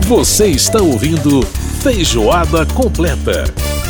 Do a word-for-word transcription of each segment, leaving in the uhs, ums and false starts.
Você está ouvindo Feijoada Completa.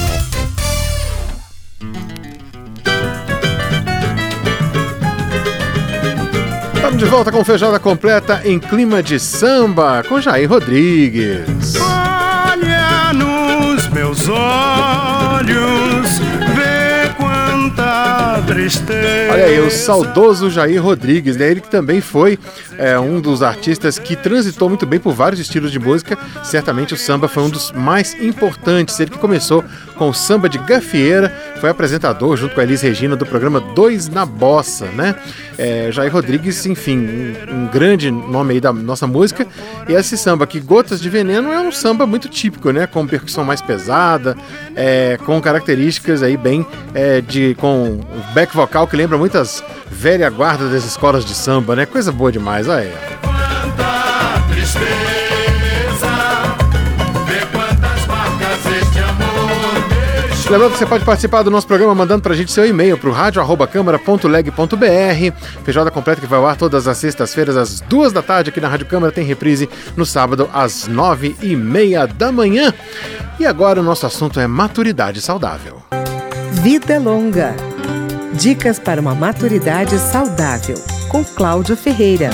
Estamos de volta com Feijoada Completa em clima de samba com Jair Rodrigues. Olha nos meus olhos, vê quanta tristeza. Olha aí, o saudoso Jair Rodrigues, né? Ele que também foi é, um dos artistas que transitou muito bem por vários estilos de música. Certamente o samba foi um dos mais importantes. Ele que começou com o samba de gafieira, foi apresentador junto com a Elis Regina do programa Dois na Bossa, né? É, Jair Rodrigues, enfim, um, um grande nome aí da nossa música. E esse samba aqui, Gotas de Veneno, é um samba muito típico, né? Com percussão mais pesada, é, com características aí bem é, de com back vocal que lembra muitas velha guarda das escolas de samba, né? Coisa boa demais, olha aí. Quanta tristeza, vê quantas marcas este amor deixou. Lembrando que você pode participar do nosso programa mandando pra gente seu e-mail pro rádio arroba câmara ponto leg ponto br. Feijoada Completa que vai ao ar todas as sextas-feiras às duas da tarde aqui na Rádio Câmara, tem reprise no sábado às nove e meia da manhã. E agora o nosso assunto é maturidade saudável. Vida Longa. Dicas para uma maturidade saudável, com Cláudio Ferreira.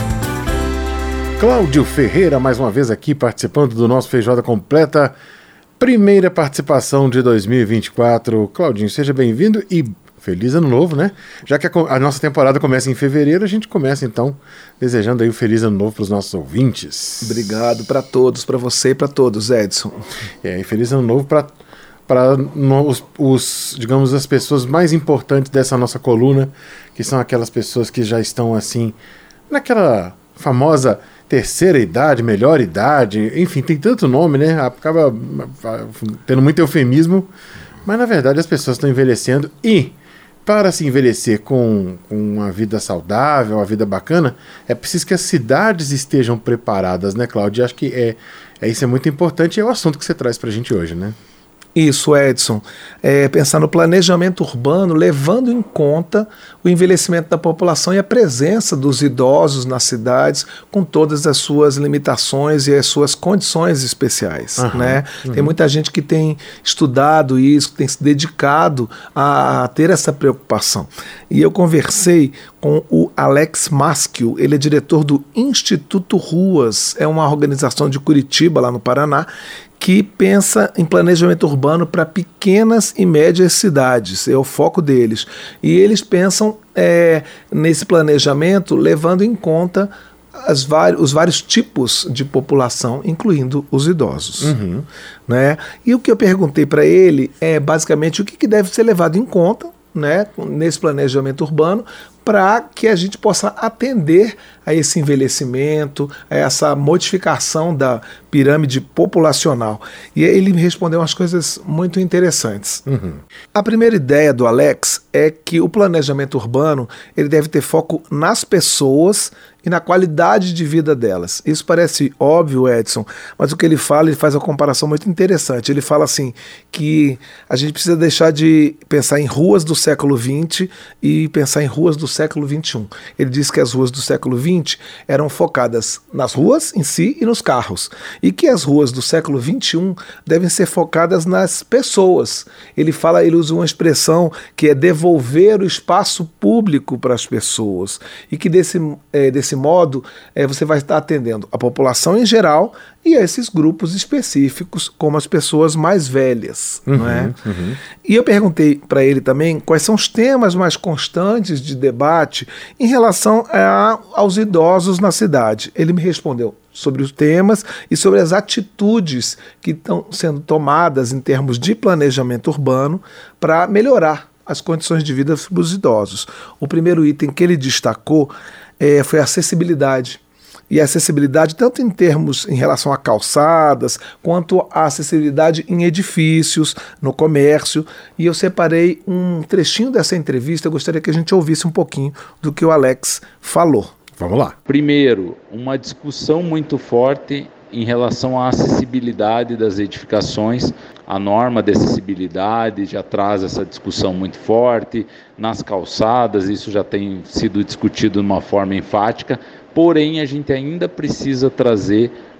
Cláudio Ferreira, mais uma vez aqui participando do nosso Feijoada Completa. Primeira participação de dois mil e vinte e quatro. Claudinho, seja bem-vindo e feliz ano novo, né? Já que a, a nossa temporada começa em fevereiro, a gente começa então desejando aí um feliz ano novo para os nossos ouvintes. Obrigado para todos, para você e para todos, Edson. É, e feliz ano novo para para os, os, digamos, as pessoas mais importantes dessa nossa coluna, que são aquelas pessoas que já estão assim, naquela famosa terceira idade, melhor idade, enfim, tem tanto nome, né? Acaba tendo muito eufemismo, mas na verdade as pessoas estão envelhecendo e para se envelhecer com, com uma vida saudável, uma vida bacana, é preciso que as cidades estejam preparadas, né, Cláudia? Acho que é, é, isso é muito importante e é o assunto que você traz para a gente hoje, né? Isso, Edson. É, pensar no planejamento urbano, levando em conta o envelhecimento da população e a presença dos idosos nas cidades, com todas as suas limitações e as suas condições especiais. Uhum, né? Uhum. Tem muita gente que tem estudado isso, que tem se dedicado a, a ter essa preocupação. E eu conversei com o Alex Maschio, ele é diretor do Instituto Ruas, é uma organização de Curitiba, lá no Paraná, que pensa em planejamento urbano para pequenas e médias cidades, é o foco deles. E eles pensam é, nesse planejamento levando em conta as os vários tipos de população, incluindo os idosos. Uhum. Né? E o que eu perguntei para ele é basicamente o que, que deve ser levado em conta, né, nesse planejamento urbano, para que a gente possa atender a esse envelhecimento, a essa modificação da pirâmide populacional. E ele me respondeu umas coisas muito interessantes. Uhum. A primeira ideia do Alex é que o planejamento urbano ele deve ter foco nas pessoas e na qualidade de vida delas. Isso parece óbvio, Edson, mas o que ele fala, ele faz uma comparação muito interessante. Ele fala assim, que a gente precisa deixar de pensar em ruas do século vinte e pensar em ruas do século vinte e um. Ele diz que as ruas do século vinte eram focadas nas ruas em si e nos carros, e que as ruas do século vinte e um devem ser focadas nas pessoas. Ele fala, ele usa uma expressão que é devolver o espaço público para as pessoas, e que desse, é, desse modo é, você vai estar atendendo a população em geral e a esses grupos específicos, como as pessoas mais velhas. Uhum, não é? Uhum. E eu perguntei para ele também quais são os temas mais constantes de debate em relação a, aos idosos na cidade. Ele me respondeu sobre os temas e sobre as atitudes que estão sendo tomadas em termos de planejamento urbano para melhorar as condições de vida dos idosos. O primeiro item que ele destacou é, foi a acessibilidade. E a acessibilidade tanto em termos em relação a calçadas, quanto a acessibilidade em edifícios, no comércio. E eu separei um trechinho dessa entrevista, eu gostaria que a gente ouvisse um pouquinho do que o Alex falou. Vamos lá. Primeiro, uma discussão muito forte em relação à acessibilidade das edificações. A norma de acessibilidade já traz essa discussão muito forte. Nas calçadas, isso já tem sido discutido de uma forma enfática. Porém, a gente ainda precisa trazer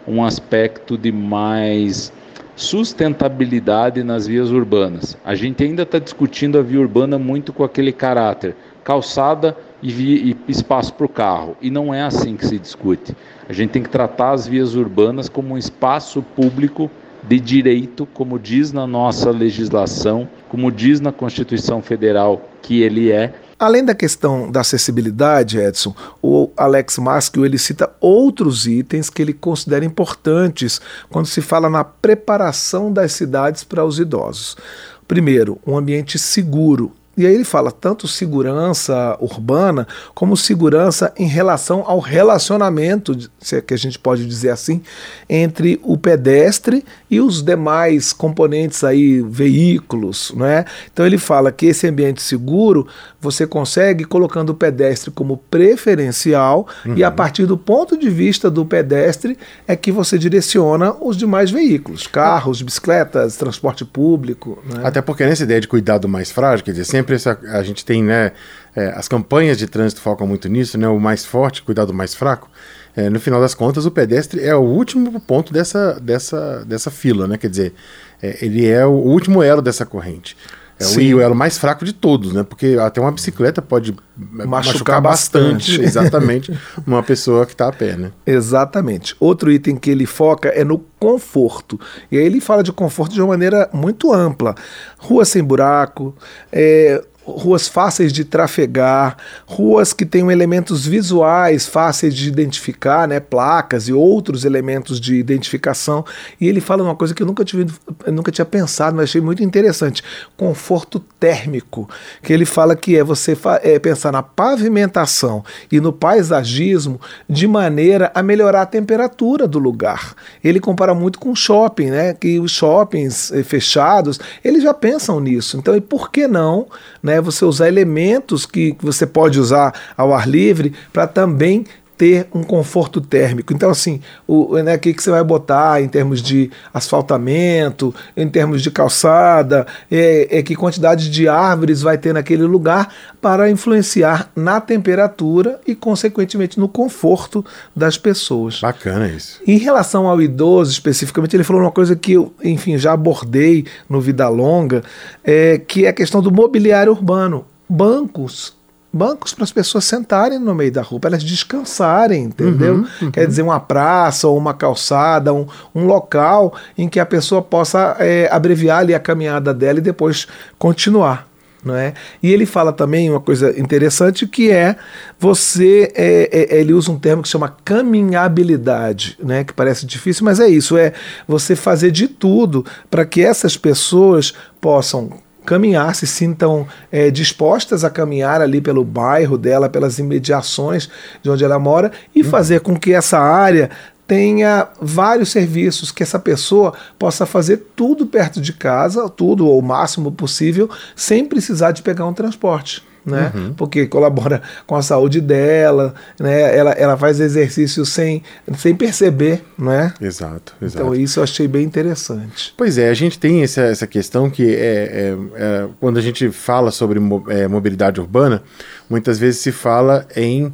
um aspecto de mais sustentabilidade nas vias urbanas. A gente ainda está discutindo a via urbana muito com aquele caráter calçada e, via, e espaço para o carro, e não é assim que se discute. A gente tem que tratar as vias urbanas como um espaço público de direito, como diz na nossa legislação, como diz na Constituição Federal que ele é. Além da questão da acessibilidade, Edson, o Alex Maschio ele cita outros itens que ele considera importantes quando se fala na preparação das cidades para os idosos. Primeiro, um ambiente seguro. E aí ele fala tanto segurança urbana como segurança em relação ao relacionamento, se é que a gente pode dizer assim, entre o pedestre e os demais componentes aí, veículos, né? Então ele fala que esse ambiente seguro você consegue colocando o pedestre como preferencial uhum. e a partir do ponto de vista do pedestre é que você direciona os demais veículos, carros, bicicletas, transporte público, né? Até porque nessa ideia de cuidar do mais frágil, quer dizer, sempre essa, a gente tem, né, é, as campanhas de trânsito focam muito nisso, né, o mais forte, cuidar do mais fraco. É, no final das contas, o pedestre é o último ponto dessa, dessa, dessa fila, né, quer dizer, é, ele é o último elo dessa corrente. É o, o elo mais fraco de todos, né? Porque até uma bicicleta pode machucar, machucar bastante, bastante. Exatamente, uma pessoa que está a pé, né? Exatamente. Outro item que ele foca é no conforto. E aí ele fala de conforto de uma maneira muito ampla. Rua sem buraco, é, ruas fáceis de trafegar, ruas que tenham elementos visuais fáceis de identificar, né, placas e outros elementos de identificação. E ele fala uma coisa que eu nunca, tive, eu nunca tinha pensado, mas achei muito interessante: conforto térmico, que ele fala que é você é, pensar na pavimentação e no paisagismo de maneira a melhorar a temperatura do lugar. Ele compara muito com shopping, né, que os shoppings eh, fechados, eles já pensam nisso. Então, e por que não, né, você usar elementos que você pode usar ao ar livre para também ter um conforto térmico? Então, assim, o né, que, que você vai botar em termos de asfaltamento, em termos de calçada, é, é que quantidade de árvores vai ter naquele lugar para influenciar na temperatura e, consequentemente, no conforto das pessoas. Bacana isso. Em relação ao idoso, especificamente, ele falou uma coisa que eu, enfim, já abordei no Vida Longa, é, que é a questão do mobiliário urbano. Bancos. Bancos para as pessoas sentarem no meio da rua, para elas descansarem, entendeu? Uhum, uhum. Quer dizer, uma praça ou uma calçada, um, um local em que a pessoa possa é, abreviar ali a caminhada dela e depois continuar. Não é? E ele fala também uma coisa interessante, que é você, é, é, ele usa um termo que se chama caminhabilidade, né? Que parece difícil, mas é isso, é você fazer de tudo para que essas pessoas possam caminhar, se sintam é, dispostas a caminhar ali pelo bairro dela, pelas imediações de onde ela mora, e uhum. fazer com que essa área tenha vários serviços, que essa pessoa possa fazer tudo perto de casa, tudo ou o máximo possível, sem precisar de pegar um transporte. Né? Uhum. Porque colabora com a saúde dela, né? ela, ela faz exercício sem, sem perceber, né? Exato, exato. Então isso eu achei bem interessante. Pois é, a gente tem essa, essa questão que é, é, é, quando a gente fala sobre mo, é, mobilidade urbana, muitas vezes se fala em...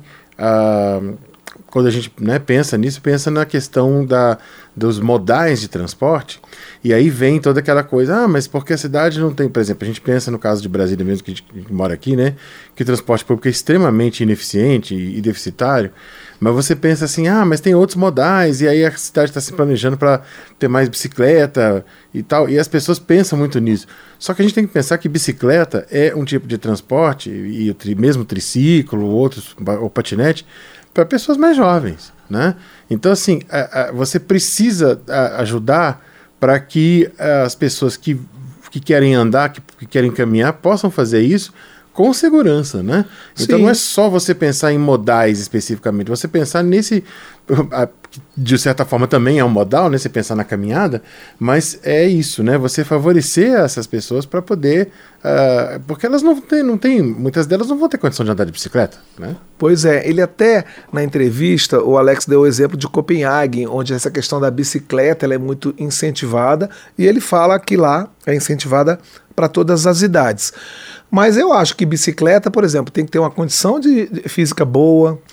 Uh, quando a gente, né, pensa nisso, pensa na questão da, dos modais de transporte, e aí vem toda aquela coisa, ah, mas porque a cidade não tem, por exemplo, a gente pensa no caso de Brasília mesmo, que a gente, a gente mora aqui, né, que o transporte público é extremamente ineficiente e, e deficitário, mas você pensa assim, ah, mas tem outros modais, e aí a cidade está se planejando para ter mais bicicleta e tal, e as pessoas pensam muito nisso. Só que a gente tem que pensar que bicicleta é um tipo de transporte, e o tri, mesmo triciclo, outros, ou patinete, para pessoas mais jovens, né? Então, assim, a, a, você precisa a, ajudar para que a, as pessoas que, que querem andar, que, que querem caminhar, possam fazer isso com segurança, né? Então, Sim. não é só você pensar em modais especificamente, você pensar nesse... de certa forma também é um modal, né? Você pensar na caminhada, mas é isso, né? Você favorecer essas pessoas para poder... Uh, porque elas não têm, não têm, muitas delas não vão ter condição de andar de bicicleta, né? Pois é, ele até, na entrevista, o Alex deu o exemplo de Copenhague, onde essa questão da bicicleta ela é muito incentivada, e ele fala que lá é incentivada para todas as idades. Mas eu acho que bicicleta, por exemplo, tem que ter uma condição de, de física boa,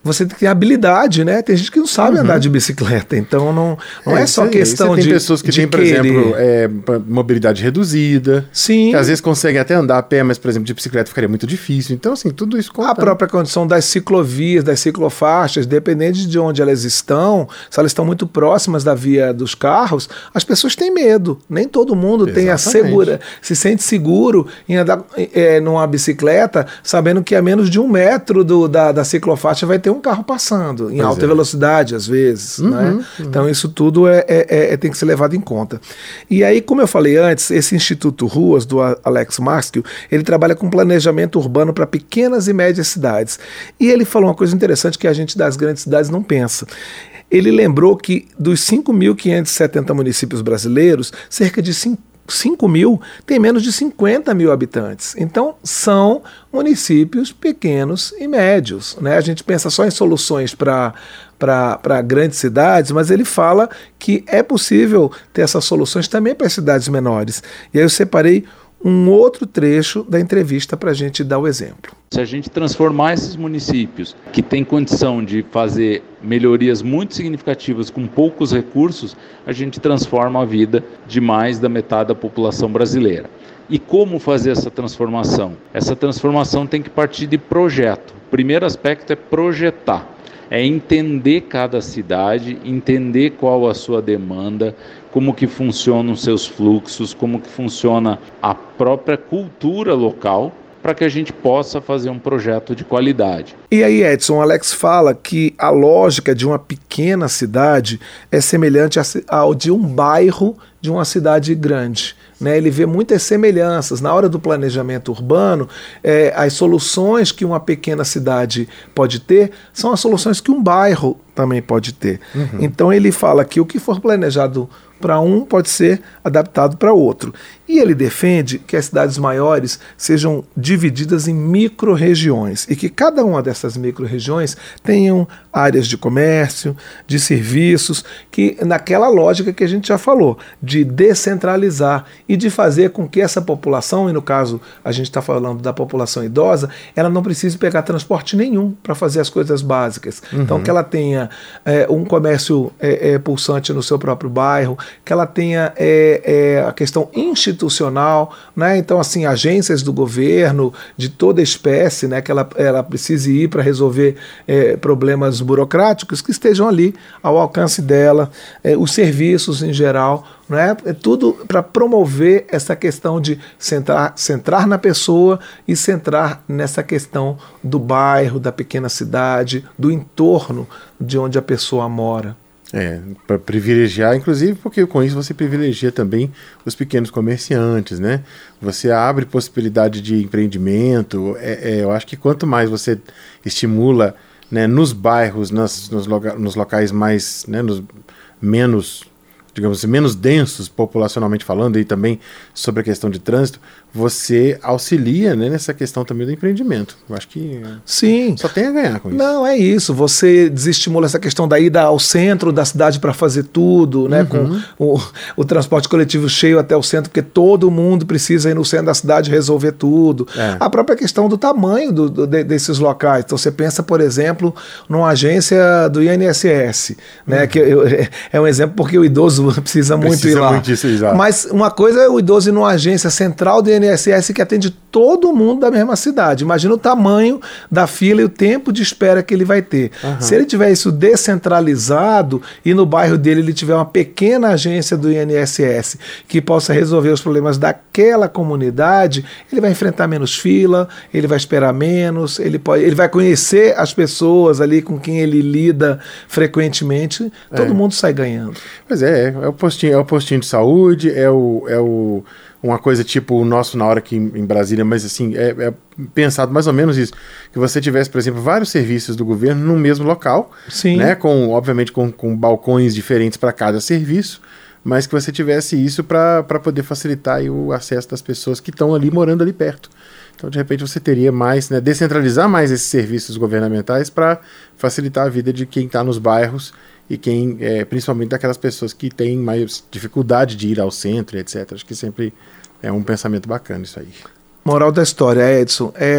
você tem que ter habilidade, né? Tem gente que não sabe uhum. andar de bicicleta, então não, não é, é só questão você de... Tem pessoas que têm, por querer. exemplo, é, mobilidade reduzida, Sim. que às vezes conseguem até andar a pé, mas, por exemplo, de bicicleta ficaria muito difícil. Então, assim, tudo isso conta. A própria condição das ciclovias, das ciclofaixas, dependendo de onde elas estão, se elas estão muito próximas da via dos carros, as pessoas têm medo. Nem todo mundo tem a segura, se sente seguro em andar é, numa bicicleta, sabendo que a menos de um metro do, da, da ciclofaixa vai ter um carro passando, em pois alta é. velocidade, às vezes. Uhum, né? uhum. Então, isso tudo é, é, é, tem que ser levado em conta. E aí, como eu falei antes, esse Instituto Ruas, do Alex Marskill, ele trabalha com planejamento urbano para pequenas e médias cidades. E ele falou uma coisa interessante que a gente das grandes cidades não pensa. Ele lembrou que dos cinco mil quinhentos e setenta municípios brasileiros, cerca de cinco mil tem menos de cinquenta mil habitantes. Então, são municípios pequenos e médios. Né? A gente pensa só em soluções para para grandes cidades, mas ele fala que é possível ter essas soluções também para as cidades menores. E aí eu separei um outro trecho da entrevista para a gente dar o exemplo. Se a gente transformar esses municípios que têm condição de fazer melhorias muito significativas com poucos recursos, a gente transforma a vida de mais da metade da população brasileira. E como fazer essa transformação? Essa transformação tem que partir de projeto. O primeiro aspecto é projetar. É entender cada cidade, entender qual a sua demanda, como que funcionam os seus fluxos, como que funciona a própria cultura local, para que a gente possa fazer um projeto de qualidade. E aí, Edson, o Alex fala que a lógica de uma pequena cidade é semelhante ao de um bairro de uma cidade grande. Né, ele vê muitas semelhanças. Na hora do planejamento urbano, é, as soluções que uma pequena cidade pode ter são as soluções que um bairro também pode ter. Uhum. Então ele fala que o que for planejado para um pode ser adaptado para outro. E ele defende que as cidades maiores sejam divididas em micro-regiões e que cada uma dessas micro-regiões tenham áreas de comércio, de serviços, que naquela lógica que a gente já falou, de descentralizar e de fazer com que essa população, e no caso a gente está falando da população idosa, ela não precise pegar transporte nenhum para fazer as coisas básicas. Uhum. Então que ela tenha é, um comércio é, é, pulsante no seu próprio bairro, que ela tenha é, é, a questão institucional, né? Então assim, agências do governo de toda espécie, né? Que ela, ela precise ir para resolver é, problemas burocráticos que estejam ali ao alcance dela, é, os serviços em geral, né? É tudo para promover essa questão de centrar, centrar na pessoa e centrar nessa questão do bairro, da pequena cidade, do entorno de onde a pessoa mora. É, para privilegiar, inclusive porque com isso você privilegia também os pequenos comerciantes, né? Você abre possibilidade de empreendimento. É, é, eu acho que quanto mais você estimula, né, nos bairros, nas, nos, loca, nos locais mais, né, nos menos, digamos assim, menos densos populacionalmente falando, e também sobre a questão de trânsito, você auxilia, né, nessa questão também do empreendimento. Eu acho que sim, só tem a ganhar com isso. Não, é isso. Você desestimula essa questão da ida ao centro da cidade para fazer tudo, né, uhum. com o, o transporte coletivo cheio até o centro, porque todo mundo precisa ir no centro da cidade resolver tudo. É. A própria questão do tamanho do, do, de, desses locais. Então você pensa, por exemplo, numa agência do I N S S, né, uhum. que eu, é um exemplo porque o idoso precisa muito precisa ir lá. Muito disso, exato. Mas uma coisa é o idoso ir numa agência central do I N S S que atende todo mundo da mesma cidade. Imagina o tamanho da fila e o tempo de espera que ele vai ter. Uhum. Se ele tiver isso descentralizado e no bairro dele ele tiver uma pequena agência do I N S S que possa resolver os problemas daquela comunidade, ele vai enfrentar menos fila, ele vai esperar menos, ele, pode, ele vai conhecer as pessoas ali com quem ele lida frequentemente, todo é. mundo sai ganhando. Pois é, é o postinho, é o postinho de saúde, é o... É o... uma coisa tipo o nosso na hora aqui em Brasília, mas assim, é, é pensado mais ou menos isso, que você tivesse, por exemplo, vários serviços do governo no mesmo local, sim, né, com, obviamente com, com balcões diferentes para cada serviço, mas que você tivesse isso para poder facilitar aí o acesso das pessoas que estão ali morando ali perto. Então, de repente, você teria mais, né, descentralizar mais esses serviços governamentais para facilitar a vida de quem está nos bairros e quem, é, principalmente daquelas pessoas que têm mais dificuldade de ir ao centro, etcétera. Acho que sempre é um pensamento bacana isso aí. Moral da história, Edson, é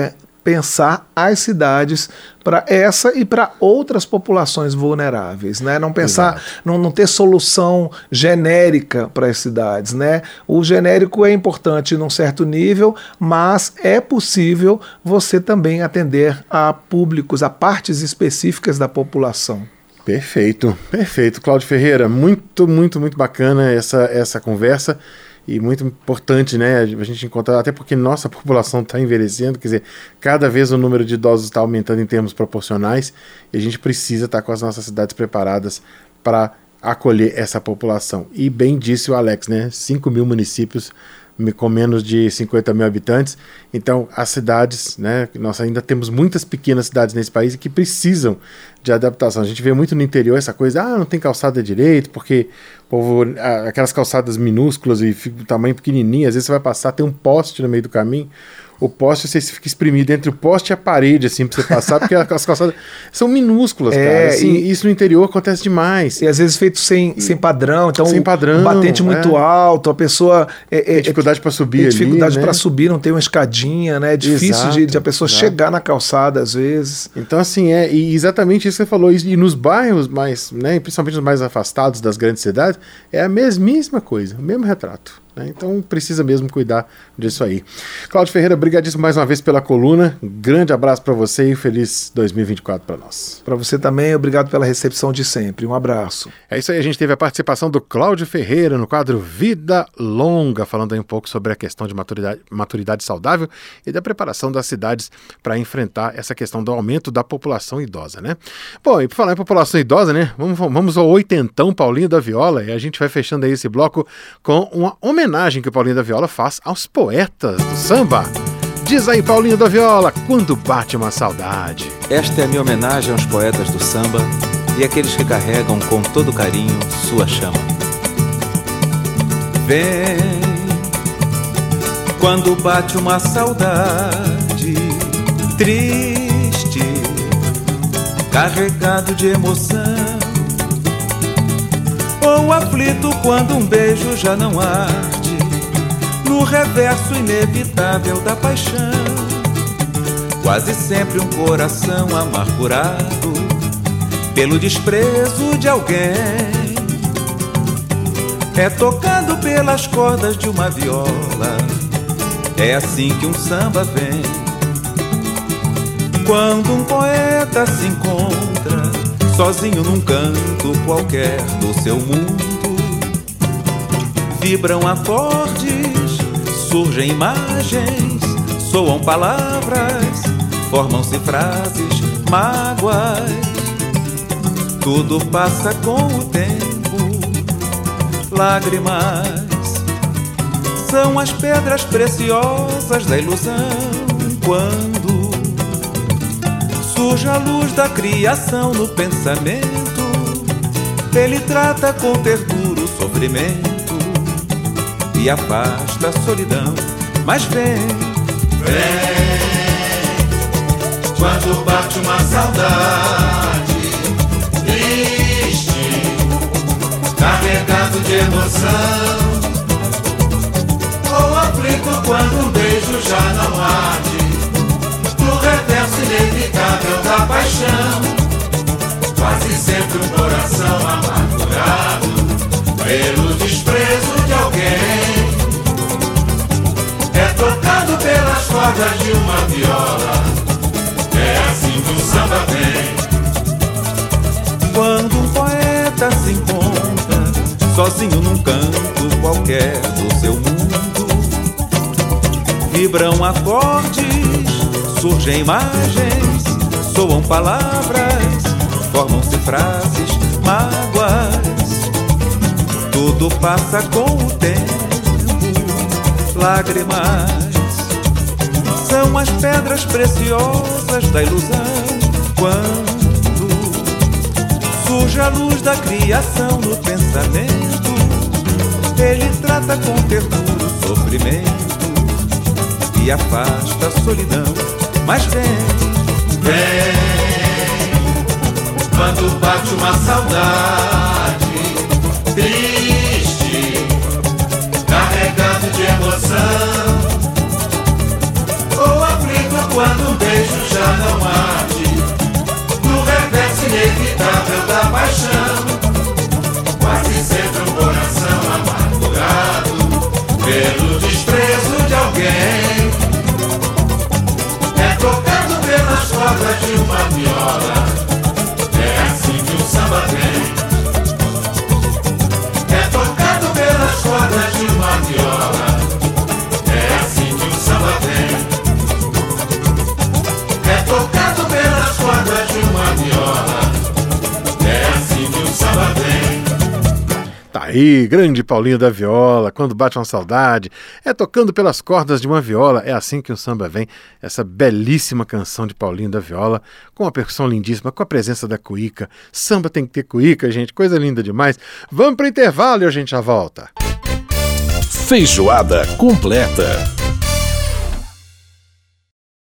pensar as cidades para essa e para outras populações vulneráveis, né? Não pensar, não, não ter solução genérica para as cidades, né? O genérico é importante num certo nível, mas é possível você também atender a públicos, a partes específicas da população. Perfeito, perfeito. Cláudio Ferreira, muito, muito, muito bacana essa, essa conversa. E muito importante, né, a gente encontrar, até porque nossa população está envelhecendo, quer dizer, cada vez o número de idosos está aumentando em termos proporcionais e a gente precisa estar com as nossas cidades preparadas para acolher essa população. E bem disse o Alex, né, cinco mil municípios com menos de cinquenta mil habitantes, então as cidades, né, nós ainda temos muitas pequenas cidades nesse país que precisam de adaptação. A gente vê muito no interior essa coisa, ah, não tem calçada direito, porque o povo, aquelas calçadas minúsculas e tamanho pequenininho, às vezes você vai passar, tem um poste no meio do caminho, o poste você fica espremido entre o poste e a parede, assim, pra você passar, porque as calçadas são minúsculas, é, cara. Assim, e isso no interior acontece demais. E às vezes feito sem, e, sem padrão, então sem padrão, um batente muito é. alto, a pessoa... É, tem dificuldade é, para subir tem dificuldade ali, para né? subir, não tem uma escadinha, né? É difícil exato, de, de a pessoa exato. chegar na calçada, às vezes. Então, assim, é e exatamente isso que você falou. E nos bairros mais, né, principalmente nos mais afastados das grandes cidades, é a mesmíssima coisa, o mesmo retrato. Então precisa mesmo cuidar disso aí. Cláudio Ferreira, obrigadíssimo mais uma vez pela coluna. Um grande abraço para você e um feliz dois mil e vinte e quatro para nós. Para você também, obrigado pela recepção de sempre. Um abraço. É isso aí, a gente teve a participação do Cláudio Ferreira no quadro Vida Longa, falando aí um pouco sobre a questão de maturidade, maturidade saudável e da preparação das cidades para enfrentar essa questão do aumento da população idosa, né? Bom, e por falar em população idosa, né? Vamos, vamos ao oitentão Paulinho da Viola e a gente vai fechando aí esse bloco com uma homenagem homenagem que o Paulinho da Viola faz aos poetas do samba. Diz aí, Paulinho da Viola, quando bate uma saudade. Esta é a minha homenagem aos poetas do samba e àqueles que carregam com todo carinho sua chama. Vem, quando bate uma saudade triste, carregado de emoção, ou aflito quando um beijo já não arde no reverso inevitável da paixão. Quase sempre um coração amargurado pelo desprezo de alguém é tocado pelas cordas de uma viola. É assim que um samba vem. Quando um poeta se encontra sozinho num canto qualquer do seu mundo, vibram acordes, surgem imagens, soam palavras, formam-se frases, mágoas. Tudo passa com o tempo, lágrimas são as pedras preciosas da ilusão. Quando surge a luz da criação no pensamento, ele trata com ternura o sofrimento e afasta a solidão. Mas vem, vem, quando bate uma saudade triste, carregado de emoção, ou aflito quando um beijo já não arde no reverso inevitável da paixão. Quase sempre um coração amargurado pelo desprezo de alguém é tocado pelas cordas de uma viola. É assim que o samba vem. Quando um poeta se encontra sozinho num canto qualquer do seu mundo, vibram acordes, surgem imagens, soam palavras, formam-se frases, mágoas. Tudo passa com o tempo, lágrimas são as pedras preciosas da ilusão. Quando surge a luz da criação no pensamento, ele trata com ternura o sofrimento e afasta a solidão. Mas vem, vem, quando bate uma saudade triste, carregado de emoção, ou aflito quando um beijo aí, grande Paulinho da Viola, quando bate uma saudade, é tocando pelas cordas de uma viola, é assim que o samba vem, essa belíssima canção de Paulinho da Viola, com uma percussão lindíssima, com a presença da cuíca. Samba tem que ter cuíca, gente, coisa linda demais. Vamos para o intervalo e a gente já volta. Feijoada completa.